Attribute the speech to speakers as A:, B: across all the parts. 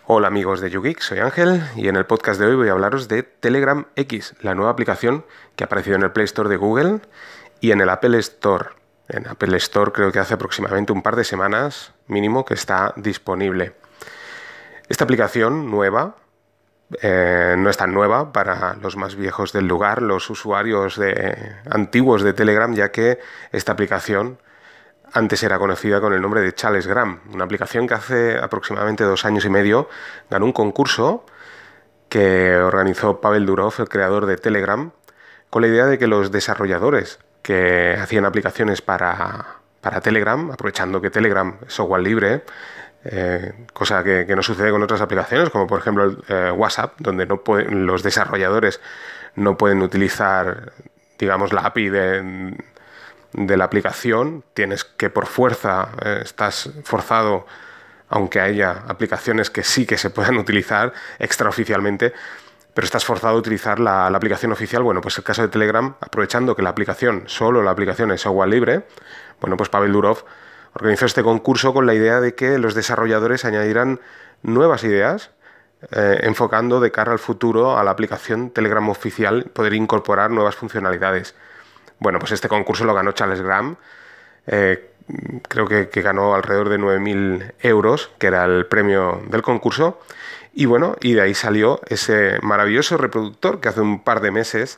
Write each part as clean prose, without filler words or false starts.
A: Hola amigos de YouGeek, soy Ángel y en el podcast de hoy voy a hablaros de Telegram X, la nueva aplicación que ha aparecido en el Play Store de Google y en el Apple Store. En Apple Store creo que hace aproximadamente un par de semanas mínimo que está disponible. Esta aplicación nueva no es tan nueva para los más viejos del lugar, los usuarios antiguos de Telegram, ya que esta aplicación antes era conocida con el nombre de Chalesgram, una aplicación que hace aproximadamente 2 años y medio ganó un concurso que organizó Pavel Durov, el creador de Telegram, con la idea de que los desarrolladores que hacían aplicaciones para Telegram, aprovechando que Telegram es software libre, cosa que no sucede con otras aplicaciones, como por ejemplo WhatsApp, donde los desarrolladores no pueden utilizar, digamos, la API de la aplicación, tienes que por fuerza, estás forzado, aunque haya aplicaciones que sí que se puedan utilizar extraoficialmente, pero estás forzado a utilizar la aplicación oficial. Bueno, pues el caso de Telegram, aprovechando que solo la aplicación es software libre, bueno, pues Pavel Durov organizó este concurso con la idea de que los desarrolladores añadieran nuevas ideas, enfocando de cara al futuro a la aplicación Telegram oficial, poder incorporar nuevas funcionalidades. Bueno, pues este concurso lo ganó Chalesgram, creo que ganó alrededor de 9.000 euros, que era el premio del concurso, y bueno, y de ahí salió ese maravilloso reproductor que hace un par de meses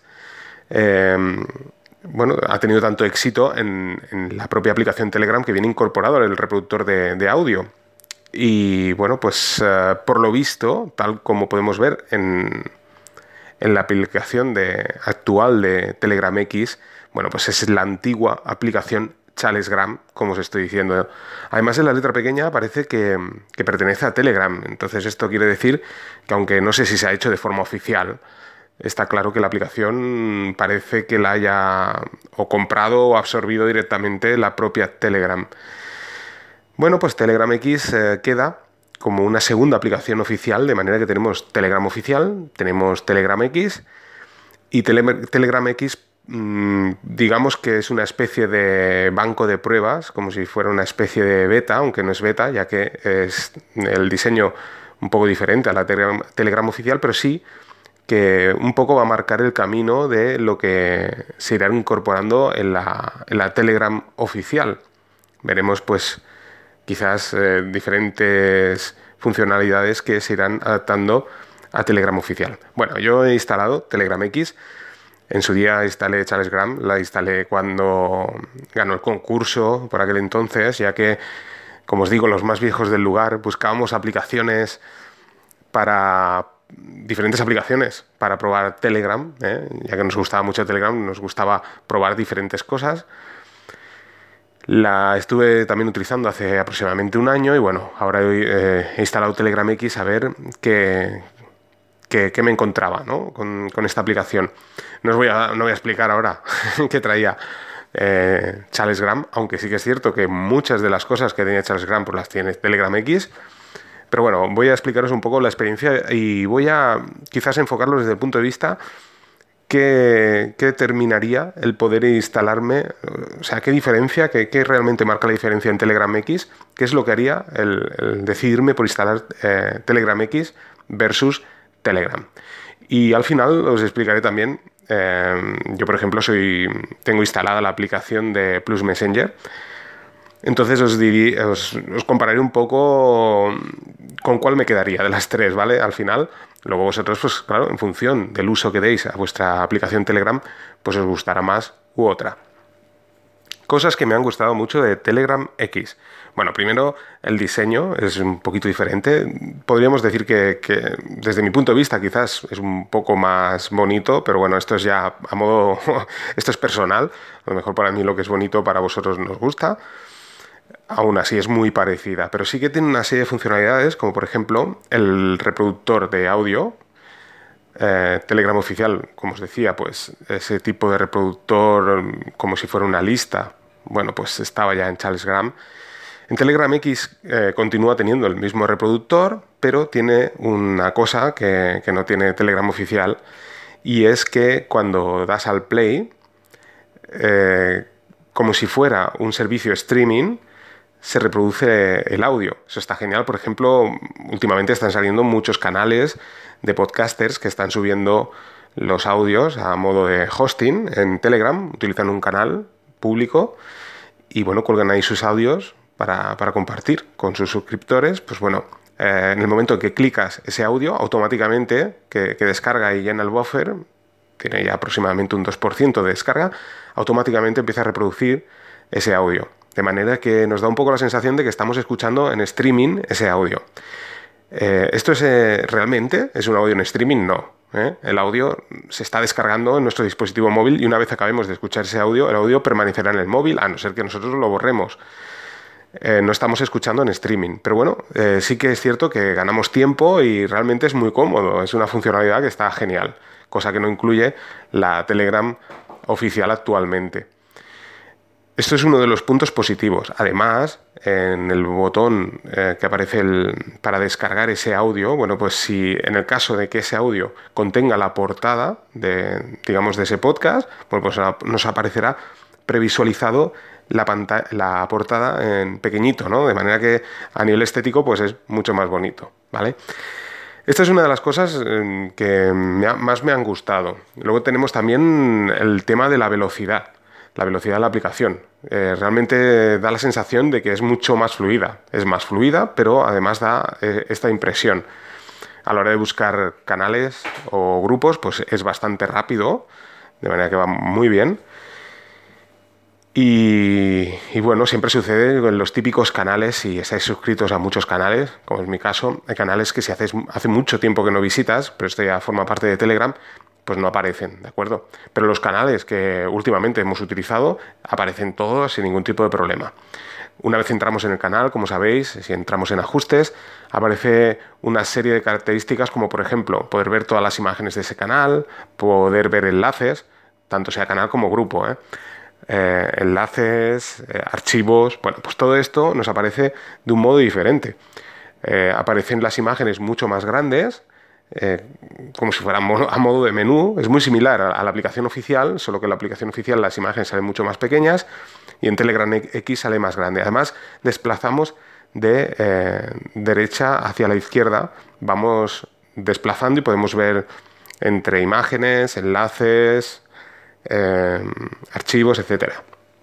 A: ha tenido tanto éxito en la propia aplicación Telegram, que viene incorporado en el reproductor de audio. Y bueno, pues por lo visto, tal como podemos ver en la aplicación actual de Telegram X, bueno, pues es la antigua aplicación Chalesgram, como os estoy diciendo. Además, en la letra pequeña parece que pertenece a Telegram. Entonces, esto quiere decir que, aunque no sé si se ha hecho de forma oficial, está claro que la aplicación parece que la haya o comprado o absorbido directamente la propia Telegram. Bueno, pues Telegram X queda como una segunda aplicación oficial, de manera que tenemos Telegram oficial, tenemos Telegram X y Telegram X, digamos que es una especie de banco de pruebas, como si fuera una especie de beta, aunque no es beta, ya que es el diseño un poco diferente a la Telegram oficial, pero sí que un poco va a marcar el camino de lo que se irá incorporando en la Telegram oficial. Veremos pues quizás diferentes funcionalidades que se irán adaptando a Telegram oficial. Bueno, yo he instalado Telegram X. En su día instalé Chalesgram, la instalé cuando ganó el concurso por aquel entonces, ya que, como os digo, los más viejos del lugar buscábamos diferentes aplicaciones para probar Telegram, ya que nos gustaba mucho Telegram, nos gustaba probar diferentes cosas. La estuve también utilizando hace aproximadamente un año y bueno, ahora he instalado Telegram X a ver qué me encontraba, ¿no? con esta aplicación. No voy a explicar ahora qué traía Chalesgram, aunque sí que es cierto que muchas de las cosas que tenía Chalesgram pues las tiene Telegram X. Pero bueno, voy a explicaros un poco la experiencia y voy a quizás enfocarlo desde el punto de vista que determinaría el poder instalarme, o sea, qué diferencia, qué realmente marca la diferencia en Telegram X, qué es lo que haría el decidirme por instalar Telegram X versus Telegram. Y al final os explicaré también, yo por ejemplo tengo instalada la aplicación de Plus Messenger. Entonces os compararé un poco con cuál me quedaría de las tres, ¿vale? Al final, luego vosotros, pues claro, en función del uso que deis a vuestra aplicación Telegram, pues os gustará más u otra. Cosas que me han gustado mucho de Telegram X. Bueno, primero, el diseño es un poquito diferente. Podríamos decir que desde mi punto de vista quizás es un poco más bonito, pero bueno, esto es ya a modo... esto es personal. A lo mejor para mí lo que es bonito para vosotros nos gusta. Aún así es muy parecida, pero sí que tiene una serie de funcionalidades, como por ejemplo el reproductor de audio. Telegram oficial, como os decía, pues ese tipo de reproductor como si fuera una lista, bueno, pues estaba ya en Chalesgram. En Telegram X continúa teniendo el mismo reproductor, pero tiene una cosa que no tiene Telegram oficial, y es que cuando das al play, como si fuera un servicio streaming, se reproduce el audio. Eso está genial. Por ejemplo, últimamente están saliendo muchos canales de podcasters que están subiendo los audios a modo de hosting en Telegram, utilizan un canal público y bueno, cuelgan ahí sus audios para compartir con sus suscriptores. Pues bueno, en el momento en que clicas ese audio, automáticamente que descarga y llena el buffer, tiene ya aproximadamente un 2% de descarga, automáticamente empieza a reproducir ese audio. De manera que nos da un poco la sensación de que estamos escuchando en streaming ese audio. ¿Esto es realmente? ¿Es un audio en streaming? No. El audio se está descargando en nuestro dispositivo móvil y una vez acabemos de escuchar ese audio, el audio permanecerá en el móvil, a no ser que nosotros lo borremos. No estamos escuchando en streaming. Pero bueno, sí que es cierto que ganamos tiempo y realmente es muy cómodo. Es una funcionalidad que está genial, cosa que no incluye la Telegram oficial actualmente. Esto es uno de los puntos positivos. Además, en el botón que aparece para descargar ese audio, bueno, pues si en el caso de que ese audio contenga la portada de ese podcast, bueno, pues nos aparecerá previsualizado la portada en pequeñito, ¿no? De manera que a nivel estético pues es mucho más bonito, ¿vale? Esta es una de las cosas que más me han gustado. Luego tenemos también el tema de la velocidad de la aplicación. Realmente da la sensación de que es mucho más fluida. Es más fluida, pero además da esta impresión. A la hora de buscar canales o grupos, pues es bastante rápido, de manera que va muy bien. Y bueno, siempre sucede en los típicos canales, si estáis suscritos a muchos canales, como es mi caso, hay canales que si hace mucho tiempo que no visitas, pero esto ya forma parte de Telegram, pues no aparecen, ¿de acuerdo? Pero los canales que últimamente hemos utilizado aparecen todos sin ningún tipo de problema. Una vez entramos en el canal, como sabéis, si entramos en ajustes, aparece una serie de características como, por ejemplo, poder ver todas las imágenes de ese canal, poder ver enlaces, tanto sea canal como grupo, enlaces, archivos. Bueno, pues todo esto nos aparece de un modo diferente. Aparecen las imágenes mucho más grandes, como si fuera a modo de menú. Es muy similar a la aplicación oficial, solo que en la aplicación oficial las imágenes salen mucho más pequeñas y en Telegram X sale más grande. Además, desplazamos de derecha hacia la izquierda, vamos desplazando y podemos ver entre imágenes, enlaces, archivos, etcétera.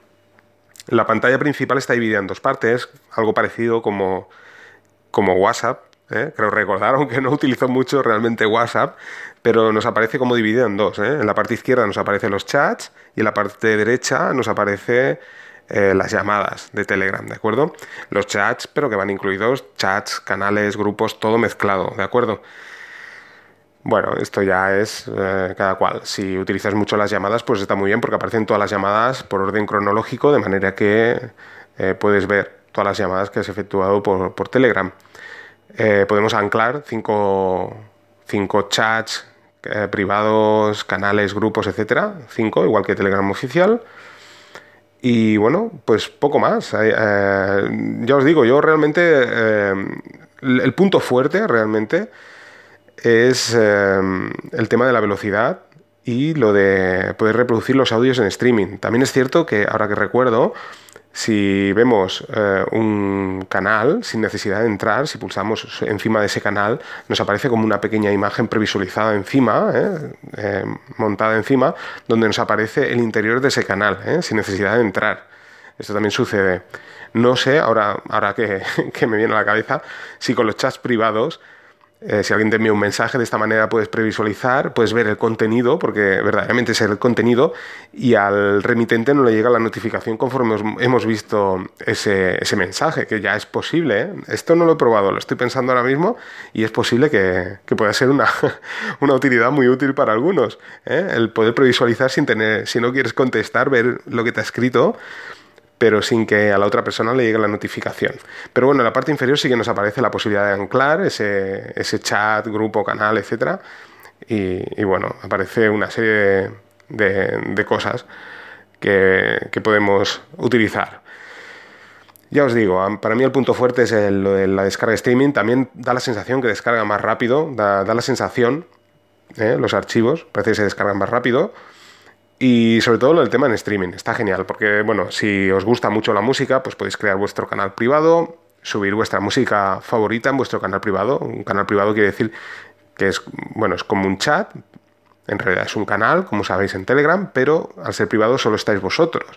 A: La pantalla principal está dividida en dos partes, algo parecido como WhatsApp. Creo recordar, aunque no utilizo mucho realmente WhatsApp, pero nos aparece como dividido en dos. En la parte izquierda nos aparecen los chats y en la parte derecha nos aparece las llamadas de Telegram, ¿de acuerdo? Los chats, pero que van incluidos chats, canales, grupos, todo mezclado, ¿de acuerdo? Bueno, esto ya es cada cual. Si utilizas mucho las llamadas, pues está muy bien porque aparecen todas las llamadas por orden cronológico, de manera que puedes ver todas las llamadas que has efectuado por Telegram. Podemos anclar cinco chats privados, canales, grupos, etcétera. 5, igual que Telegram oficial. Y bueno, pues poco más. Ya os digo, yo realmente el punto fuerte realmente es el tema de la velocidad y lo de poder reproducir los audios en streaming. También es cierto que, ahora que recuerdo, si vemos un canal sin necesidad de entrar, si pulsamos encima de ese canal, nos aparece como una pequeña imagen previsualizada encima, montada encima, donde nos aparece el interior de ese canal, sin necesidad de entrar. Esto también sucede. No sé, ahora que me viene a la cabeza, si con los chats privados, si alguien te envía un mensaje de esta manera puedes previsualizar, puedes ver el contenido, porque verdaderamente es el contenido, y al remitente no le llega la notificación conforme hemos visto ese mensaje, que ya es posible. Esto no lo he probado, lo estoy pensando ahora mismo y es posible que pueda ser una utilidad muy útil para algunos, el poder previsualizar sin tener, si no quieres contestar, ver lo que te ha escrito, pero sin que a la otra persona le llegue la notificación. Pero bueno, en la parte inferior sí que nos aparece la posibilidad de anclar ese chat, grupo, canal, etcétera. Y bueno, aparece una serie de cosas que podemos utilizar. Ya os digo, para mí el punto fuerte es lo de la descarga de streaming. También da la sensación que descarga más rápido, da la sensación, los archivos parece que se descargan más rápido. Y sobre todo el tema en streaming, está genial, porque bueno, si os gusta mucho la música, pues podéis crear vuestro canal privado, subir vuestra música favorita en vuestro canal privado. Un canal privado quiere decir que es, bueno, es como un chat, en realidad es un canal, como sabéis en Telegram, pero al ser privado solo estáis vosotros.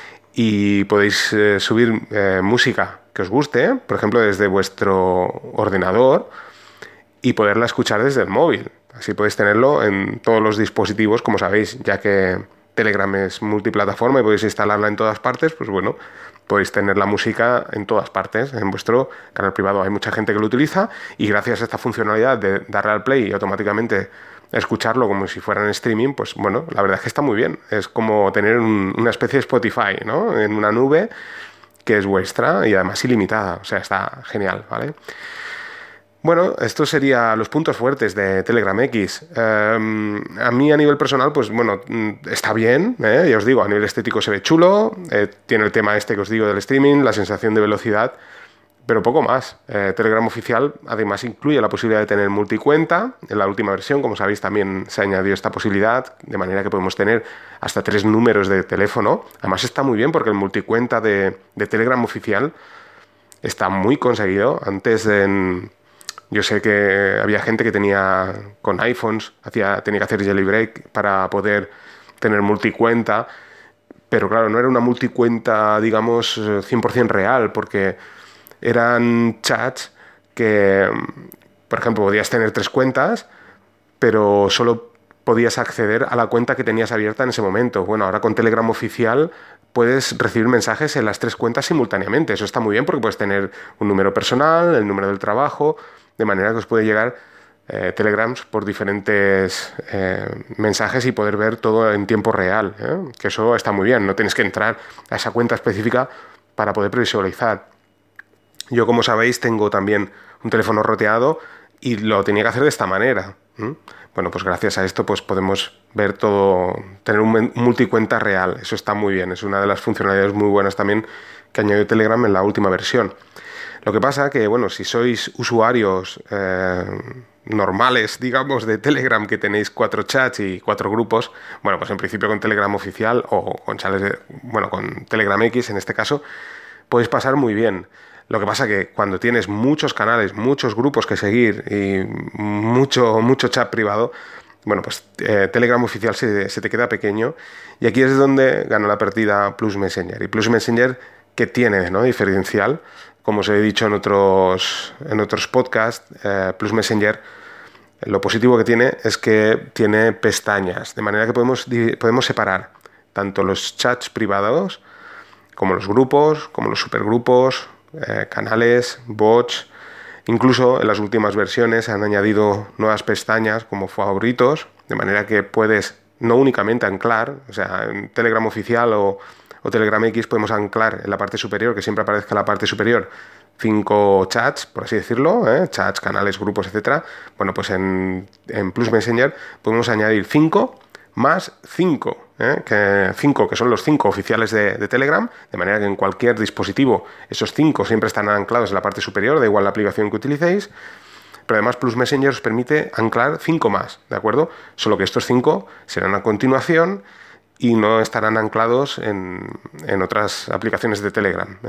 A: Y podéis subir música que os guste, por ejemplo, desde vuestro ordenador y poderla escuchar desde el móvil. Así podéis tenerlo en todos los dispositivos, como sabéis, ya que Telegram es multiplataforma y podéis instalarla en todas partes, pues bueno, podéis tener la música en todas partes, en vuestro canal privado. Hay mucha gente que lo utiliza y gracias a esta funcionalidad de darle al play y automáticamente escucharlo como si fuera en streaming, pues bueno, la verdad es que está muy bien. Es como tener una especie de Spotify, ¿no? En una nube que es vuestra y además ilimitada. O sea, está genial, ¿vale? Bueno, estos serían los puntos fuertes de Telegram X. A mí a nivel personal, pues bueno, está bien, ya os digo, a nivel estético se ve chulo, tiene el tema este que os digo del streaming, la sensación de velocidad, pero poco más. Telegram oficial además incluye la posibilidad de tener multicuenta. En la última versión, como sabéis, también se añadió esta posibilidad, de manera que podemos tener hasta 3 números de teléfono. Además está muy bien porque el multicuenta de Telegram oficial está muy conseguido. Antes yo sé que había gente que tenía con iPhones, tenía que hacer jailbreak para poder tener multicuenta, pero claro, no era una multicuenta, digamos, 100% real, porque eran chats que, por ejemplo, podías tener 3 cuentas, pero solo podías acceder a la cuenta que tenías abierta en ese momento. Bueno, ahora con Telegram oficial puedes recibir mensajes en las 3 cuentas simultáneamente. Eso está muy bien porque puedes tener un número personal, el número del trabajo, de manera que os puede llegar telegrams por diferentes mensajes y poder ver todo en tiempo real, que eso está muy bien. No tienes que entrar a esa cuenta específica para poder visualizar. Yo, como sabéis, tengo también un teléfono roteado y lo tenía que hacer de esta manera. Bueno, pues gracias a esto pues podemos ver todo, tener un multicuenta real. Eso está muy bien, es una de las funcionalidades muy buenas también que añadió Telegram en la última versión. Lo que pasa que, bueno, si sois usuarios normales, digamos, de Telegram, que tenéis 4 chats y 4 grupos, bueno, pues en principio con Telegram oficial o con con Telegram X en este caso, podéis pasar muy bien. Lo que pasa que cuando tienes muchos canales, muchos grupos que seguir y mucho chat privado, bueno, pues Telegram oficial se te queda pequeño y aquí es donde gana la partida Plus Messenger. Y Plus Messenger, ¿qué tiene, no, diferencial? Como os he dicho en otros podcasts, Plus Messenger, lo positivo que tiene es que tiene pestañas, de manera que podemos separar tanto los chats privados como los grupos, como los supergrupos, canales, bots. Incluso en las últimas versiones han añadido nuevas pestañas como favoritos, de manera que puedes no únicamente anclar, o sea, en Telegram oficial o Telegram X podemos anclar en la parte superior, que siempre aparezca en la parte superior, 5 chats, por así decirlo, chats, canales, grupos, etcétera. Bueno, pues en Plus Messenger podemos añadir 5 más 5, que son los 5 oficiales de Telegram, de manera que en cualquier dispositivo esos 5 siempre están anclados en la parte superior, da igual la aplicación que utilicéis, pero además Plus Messenger os permite anclar 5 más, ¿de acuerdo? Solo que estos 5 serán a continuación y no estarán anclados en otras aplicaciones de Telegram,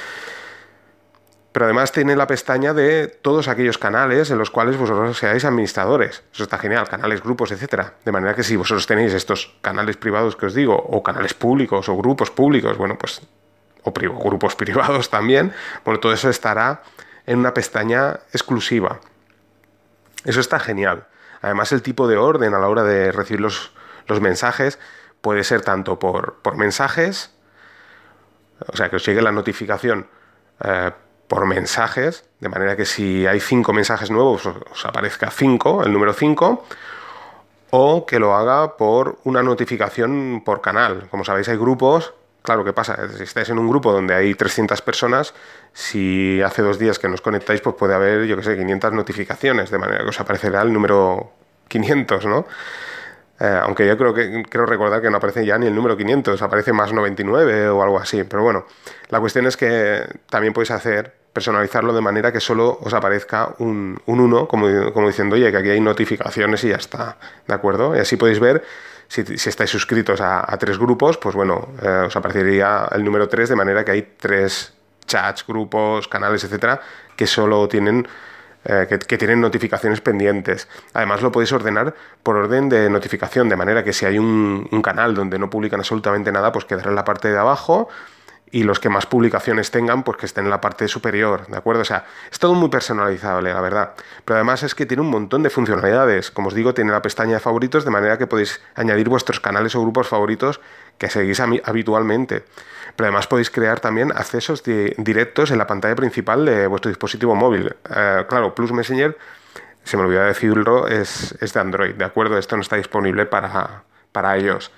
A: Pero además tiene la pestaña de todos aquellos canales en los cuales vosotros seáis administradores. Eso está genial, canales, grupos, etcétera. De manera que si vosotros tenéis estos canales privados que os digo, o canales públicos, o grupos públicos, bueno, pues, o grupos privados también, bueno, todo eso estará en una pestaña exclusiva. Eso está genial. Además, el tipo de orden a la hora de recibir los mensajes puede ser tanto por mensajes, o sea, que os llegue la notificación por mensajes, de manera que si hay 5 mensajes nuevos os aparezca 5, el número 5, o que lo haga por una notificación por canal. Como sabéis, hay grupos. Claro, ¿qué pasa? Si estáis en un grupo donde hay 300 personas, si hace 2 días que nos conectáis, pues puede haber, 500 notificaciones, de manera que os aparecerá el número 500, ¿no? Aunque yo creo recordar que no aparece ya ni el número 500, aparece más 99 o algo así. Pero bueno, la cuestión es que también podéis personalizarlo de manera que solo os aparezca un 1, como diciendo, oye, que aquí hay notificaciones y ya está, ¿de acuerdo? Y así podéis ver si estáis suscritos a 3 grupos, pues bueno, os aparecería el número 3, de manera que hay 3 chats, grupos, canales, etcétera, que solo tienen que tienen notificaciones pendientes. Además lo podéis ordenar por orden de notificación, de manera que si hay un canal donde no publican absolutamente nada, pues quedará en la parte de abajo, y los que más publicaciones tengan, pues que estén en la parte superior, ¿de acuerdo? O sea, es todo muy personalizable, la verdad. Pero además es que tiene un montón de funcionalidades. Como os digo, tiene la pestaña de favoritos, de manera que podéis añadir vuestros canales o grupos favoritos que seguís habitualmente. Pero además podéis crear también accesos directos en la pantalla principal de vuestro dispositivo móvil. Claro, Plus Messenger, se me olvidó decirlo, es de Android, ¿de acuerdo? Esto no está disponible para iOS.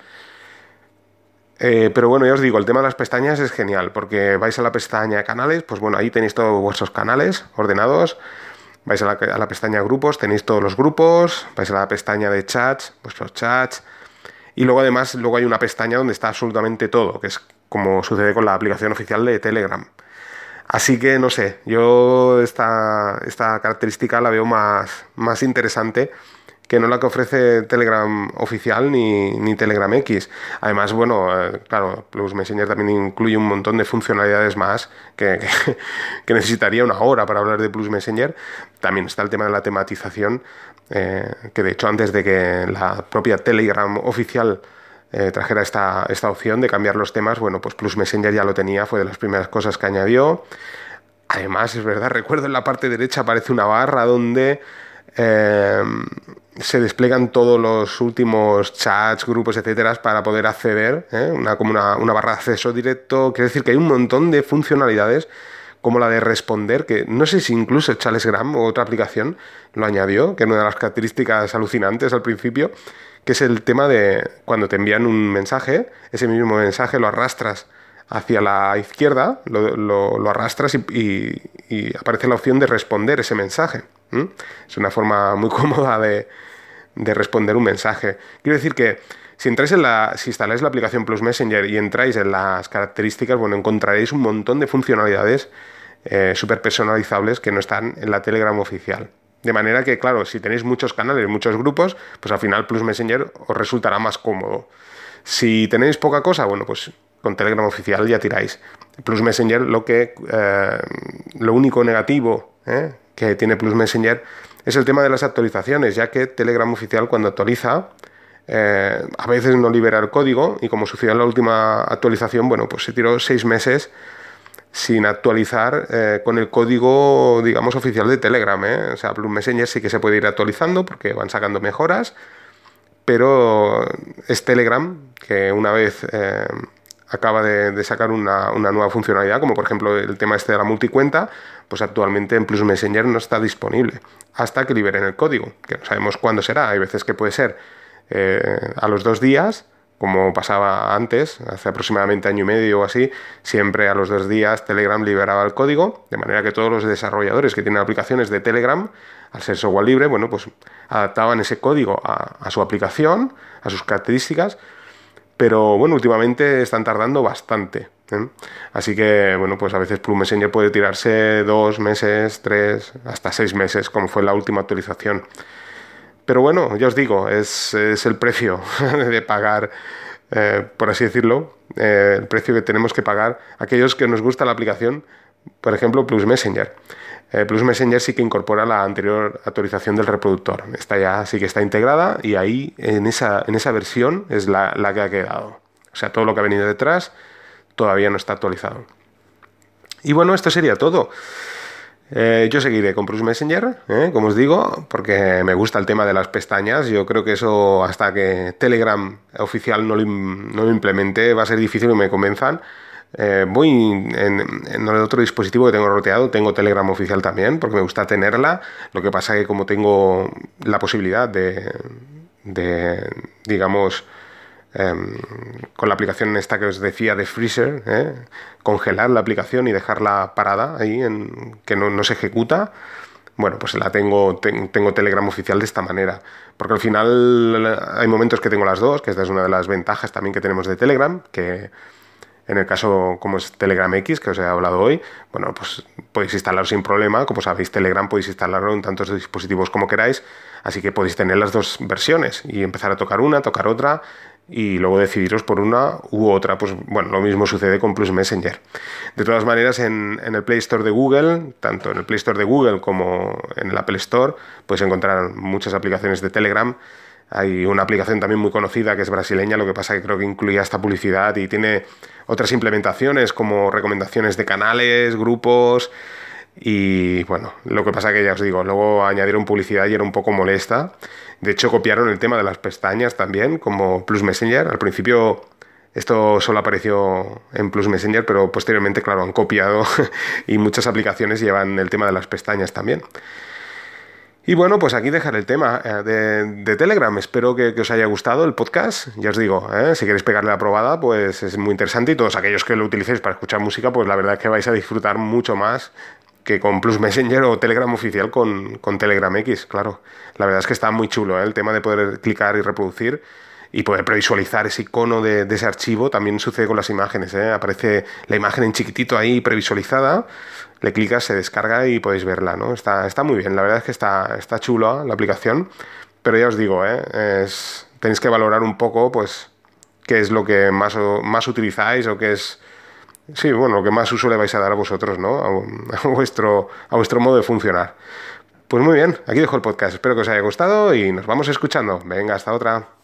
A: Pero bueno, ya os digo, el tema de las pestañas es genial, porque vais a la pestaña canales, pues bueno, ahí tenéis todos vuestros canales ordenados. Vais a la pestaña grupos, tenéis todos los grupos. Vais a la pestaña de chats, vuestros chats. Y luego además hay una pestaña donde está absolutamente todo, que es como sucede con la aplicación oficial de Telegram. Así que no sé, yo esta característica la veo más interesante que no la que ofrece Telegram oficial ni Telegram X. Además, bueno, claro, Plus Messenger también incluye un montón de funcionalidades más que necesitaría una hora para hablar de Plus Messenger. También está el tema de la tematización, que de hecho antes de que la propia Telegram oficial trajera esta opción de cambiar los temas, bueno, pues Plus Messenger ya lo tenía, fue de las primeras cosas que añadió. Además, es verdad, recuerdo en la parte derecha aparece una barra donde se despliegan todos los últimos chats, grupos, etcétera, para poder acceder, como una barra de acceso directo. Quiere decir que hay un montón de funcionalidades, como la de responder, que no sé si incluso Chalesgram o otra aplicación lo añadió, que es una de las características alucinantes al principio, que es el tema de cuando te envían un mensaje, ese mismo mensaje lo arrastras hacia la izquierda, lo arrastras y aparece la opción de responder ese mensaje. Es una forma muy cómoda de responder un mensaje. Quiero decir que si instaláis la aplicación Plus Messenger y entráis en las características, bueno, encontraréis un montón de funcionalidades súper personalizables que no están en la Telegram oficial. De manera que, claro, si tenéis muchos canales, muchos grupos, pues al final Plus Messenger os resultará más cómodo. Si tenéis poca cosa, bueno, pues con Telegram oficial ya tiráis. Plus Messenger, lo único negativo que tiene Plus Messenger es el tema de las actualizaciones, ya que Telegram oficial cuando actualiza a veces no libera el código, y como sucedió en la última actualización, bueno, pues se tiró 6 meses sin actualizar con el código, digamos, oficial de Telegram. O sea, Plus Messenger sí que se puede ir actualizando porque van sacando mejoras, pero es Telegram que una vez acaba de sacar una nueva funcionalidad, como por ejemplo el tema este de la multicuenta, pues actualmente en Plus Messenger no está disponible hasta que liberen el código, que no sabemos cuándo será. Hay veces que puede ser a los 2 días, como pasaba antes, hace aproximadamente año y medio o así. Siempre a los 2 días Telegram liberaba el código, de manera que todos los desarrolladores que tienen aplicaciones de Telegram, al ser software libre, bueno, pues adaptaban ese código a su aplicación, a sus características. Pero bueno, últimamente están tardando bastante, Así que bueno, pues a veces Plus Messenger puede tirarse 2 meses, 3, hasta 6 meses, como fue la última actualización. Pero bueno, ya os digo, es el precio de pagar, por así decirlo, el precio que tenemos que pagar aquellos que nos gusta la aplicación, por ejemplo, Plus Messenger. Plus Messenger sí que incorpora la anterior actualización del reproductor. Esta ya sí que está integrada, y ahí en esa versión es la que ha quedado. O sea, todo lo que ha venido detrás todavía no está actualizado. Y bueno, esto sería todo. Yo seguiré con Plus Messenger, como os digo, porque me gusta el tema de las pestañas. Yo creo que eso, hasta que Telegram oficial no lo implemente, va a ser difícil que me convenzan. Voy en el otro dispositivo que tengo roteado, tengo Telegram oficial también, porque me gusta tenerla. Lo que pasa es que como tengo la posibilidad de digamos, con la aplicación esta que os decía de Freezer, congelar la aplicación y dejarla parada ahí, que no se ejecuta, bueno, pues tengo Telegram oficial de esta manera, porque al final hay momentos que tengo las dos, que esta es una de las ventajas también que tenemos de Telegram, que en el caso como es Telegram X, que os he hablado hoy, bueno, pues podéis instalarlo sin problema. Como sabéis, Telegram podéis instalarlo en tantos dispositivos como queráis, así que podéis tener las dos versiones y empezar a tocar una, tocar otra, y luego decidiros por una u otra. Pues bueno, lo mismo sucede con Plus Messenger. De todas maneras, en el Play Store de Google, tanto en el Play Store de Google como en el Apple Store, puedes encontrar muchas aplicaciones de Telegram. Hay una aplicación también muy conocida que es brasileña, lo que pasa que creo que incluía esta publicidad y tiene otras implementaciones como recomendaciones de canales, grupos y bueno, lo que pasa que ya os digo, luego añadieron publicidad y era un poco molesta. De hecho copiaron el tema de las pestañas también como Plus Messenger. Al principio esto solo apareció en Plus Messenger, pero posteriormente, claro, han copiado y muchas aplicaciones llevan el tema de las pestañas también. Y bueno, pues aquí dejar el tema de Telegram. Espero que os haya gustado el podcast. Ya os digo, si queréis pegarle la probada, pues es muy interesante. Y todos aquellos que lo utilicéis para escuchar música, pues la verdad es que vais a disfrutar mucho más que con Plus Messenger o Telegram oficial con Telegram X, claro. La verdad es que está muy chulo, el tema de poder clicar y reproducir y poder previsualizar ese icono de ese archivo. También sucede con las imágenes, aparece la imagen en chiquitito ahí previsualizada, le clicas, se descarga y podéis verla, ¿no? Está muy bien, la verdad es que está chula la aplicación, pero ya os digo, tenéis que valorar un poco pues qué es lo que más utilizáis o qué es, sí, bueno, lo que más uso le vais a dar a vosotros, ¿no? A vuestro modo de funcionar. Pues muy bien, aquí dejo el podcast, espero que os haya gustado y nos vamos escuchando. Venga, hasta otra.